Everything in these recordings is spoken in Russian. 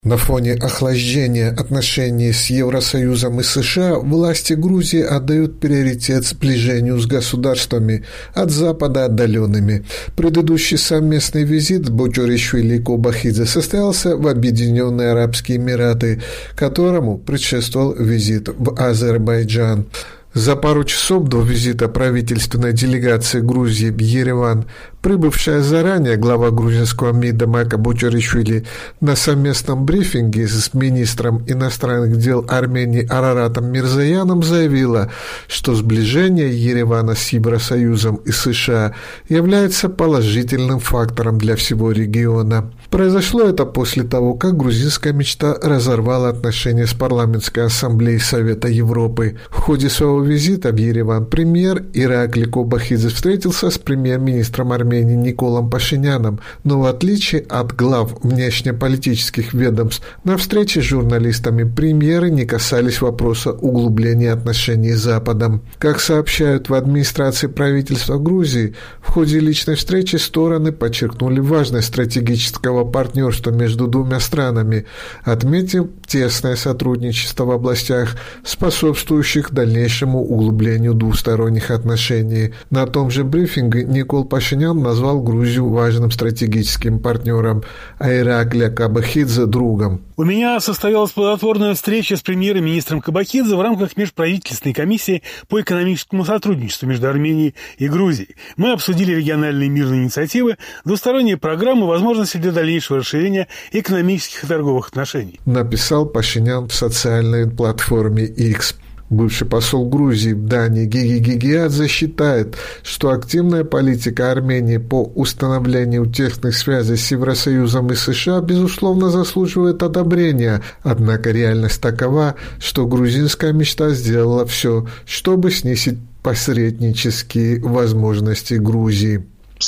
На фоне охлаждения отношений с Евросоюзом и США власти Грузии отдают приоритет сближению с государствами от Запада отдаленными. Предыдущий совместный визит Бочоришвили и Кобахидзе состоялся в Объединенные Арабские Эмираты, которому предшествовал визит в Азербайджан. За пару часов до визита правительственной делегации Грузии в Ереван, прибывшая заранее глава грузинского МИДа Майка Бочоришвили на совместном брифинге с министром иностранных дел Армении Араратом Мирзояном заявила, что сближение Еревана с Евросоюзом и США является положительным фактором для всего региона. Произошло это после того, как грузинская мечта разорвала отношения с парламентской ассамблеей Совета Европы. В ходе своего визита в Ереван премьер Иракли Кобахидзе встретился с премьер-министром Армении Николом Пашиняном, но в отличие от глав внешнеполитических ведомств, на встрече с журналистами премьеры не касались вопроса углубления отношений с Западом. Как сообщают в администрации правительства Грузии, в ходе личной встречи стороны подчеркнули важность стратегического партнерства между двумя странами, отметив тесное сотрудничество в областях, способствующих дальнейшему углублению двусторонних отношений. На том же брифинге Никол Пашинян назвал Грузию важным стратегическим партнером, а Иракля Кобахидзе – другом. У меня состоялась плодотворная встреча с премьер-министром Кобахидзе в рамках межправительственной комиссии по экономическому сотрудничеству между Арменией и Грузией. Мы обсудили региональные мирные инициативы, двусторонние программы, возможности для дальнейшего расширения экономических и торговых отношений. Написал Пашинян в социальной платформе X. Бывший посол Грузии в Дании Гиги Гигиадзе считает, что активная политика Армении по установлению тесных связей с Евросоюзом и США безусловно заслуживает одобрения, однако реальность такова, что грузинская мечта сделала все, чтобы снизить посреднические возможности Грузии.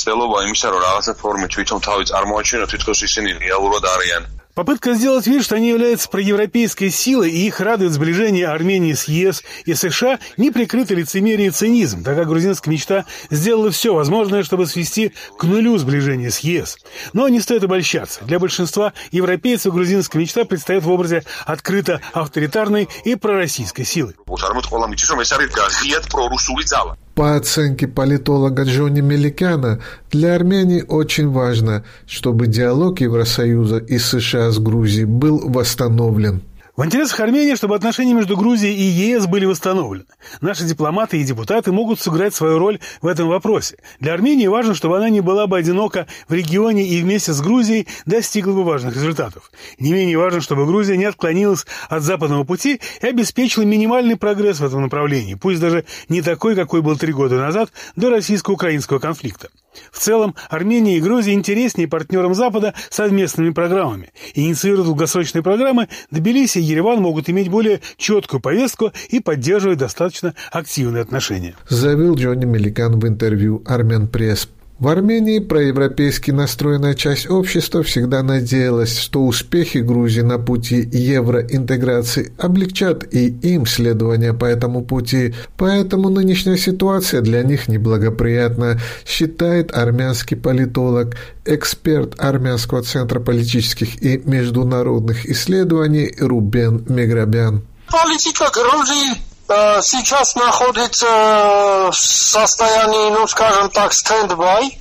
Попытка сделать вид, что они являются проевропейской силой, и их радует сближение Армении с ЕС и США, неприкрытое лицемерие и цинизм, так как грузинская мечта сделала все возможное, чтобы свести к нулю сближение с ЕС. Но не стоит обольщаться. Для большинства европейцев грузинская мечта предстает в образе открыто авторитарной и пророссийской силы. По оценке политолога Джонни Меликяна, для Армении очень важно, чтобы диалог Евросоюза и США с Грузией был восстановлен. В интересах Армении, чтобы отношения между Грузией и ЕС были восстановлены. Наши дипломаты и депутаты могут сыграть свою роль в этом вопросе. Для Армении важно, чтобы она не была бы одинока в регионе и вместе с Грузией достигла бы важных результатов. Не менее важно, чтобы Грузия не отклонилась от западного пути и обеспечила минимальный прогресс в этом направлении, пусть даже не такой, какой был 3 года назад до российско-украинского конфликта. В целом, Армения и Грузия интереснее партнерам Запада совместными программами. Инициируя долгосрочные программы, Тбилиси и Ереван могут иметь более четкую повестку и поддерживать достаточно активные отношения. Заявил Джонни Меликян в интервью «Армен Пресс». В Армении проевропейски настроенная часть общества всегда надеялась, что успехи Грузии на пути евроинтеграции облегчат и им следование по этому пути, поэтому нынешняя ситуация для них неблагоприятна, считает армянский политолог, эксперт Армянского центра политических и международных исследований Рубен Меграбян. Политика Грузии сейчас находится в состоянии, скажем так, стенд-бай.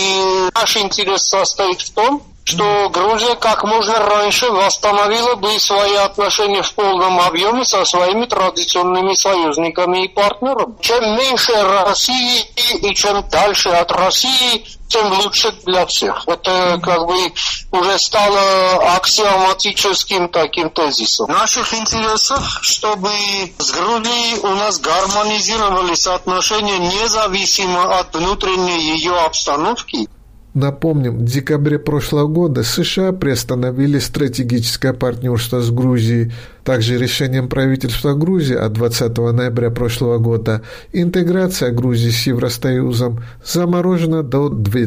И наш интерес состоит в том, что Грузия как можно раньше восстановила бы свои отношения в полном объеме со своими традиционными союзниками и партнерами. Чем меньше России и чем дальше от России, тем лучше для всех. Это уже стало аксиоматическим таким тезисом. Наших интересов, чтобы с Грузией у нас гармонизировались отношения независимо от внутренней ее обстановки. Напомним, в декабре прошлого года США приостановили стратегическое партнерство с Грузией. Также решением правительства Грузии от 20 ноября прошлого года интеграция Грузии с Евросоюзом заморожена до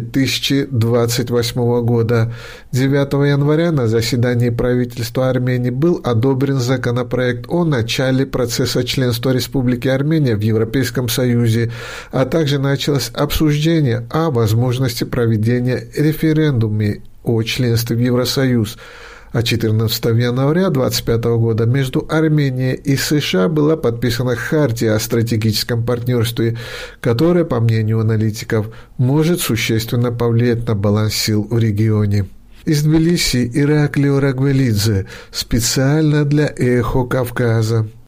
2028 года. 9 января на заседании правительства Армении был одобрен законопроект о начале процесса членства Республики Армения в Европейском Союзе, а также началось обсуждение о возможности проведения референдума о членстве в Евросоюз. А 14 января 2025 года между Арменией и США была подписана Хартия о стратегическом партнерстве, которая, по мнению аналитиков, может существенно повлиять на баланс сил в регионе. Из Тбилиси Ираклио Рагвелидзе специально для «Эхо Кавказа».